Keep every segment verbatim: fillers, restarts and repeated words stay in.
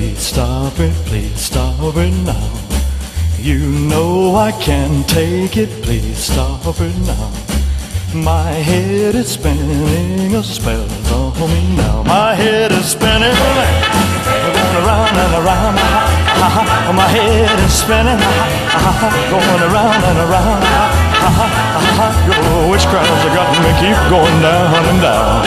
please stop it, please stop it now. You know I can't take it, please stop it now. My head is spinning, a spell on me now. My head is spinning, going around and around. My head is spinning, going around and around. Your witchcraft's got me keep going down and down.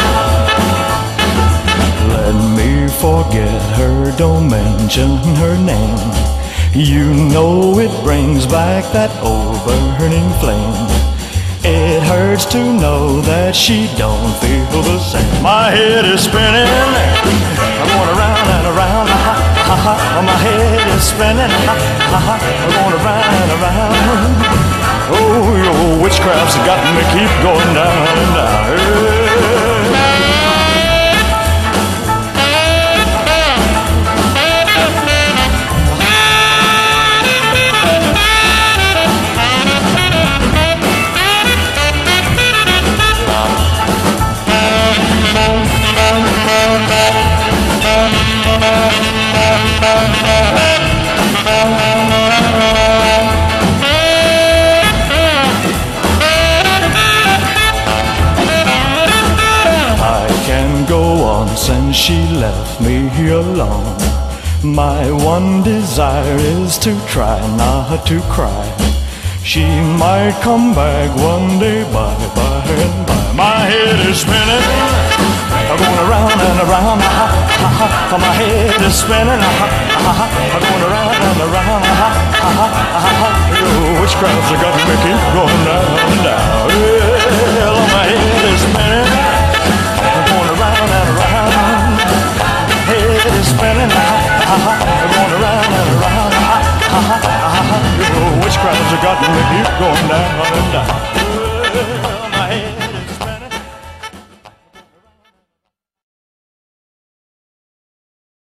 Let me forget her, don't mention her name. You know it brings back that old burning flame. It hurts to know that she don't feel the same. My head is spinning, I'm going around and around. My head is spinning, I'm going around and around. Oh, your witchcraft's got me keep going down and down. Since she left me alone, my one desire is to try not to cry. She might come back one day, by, by and by. My head is spinning, going around and around. My head is spinning, going around and around. Your witchcraft's got me keep going down and down. Well, my head is spinning, going around and around. Head is spinning, going around and around. Your witchcraft's got me keep going down and down. Well, my head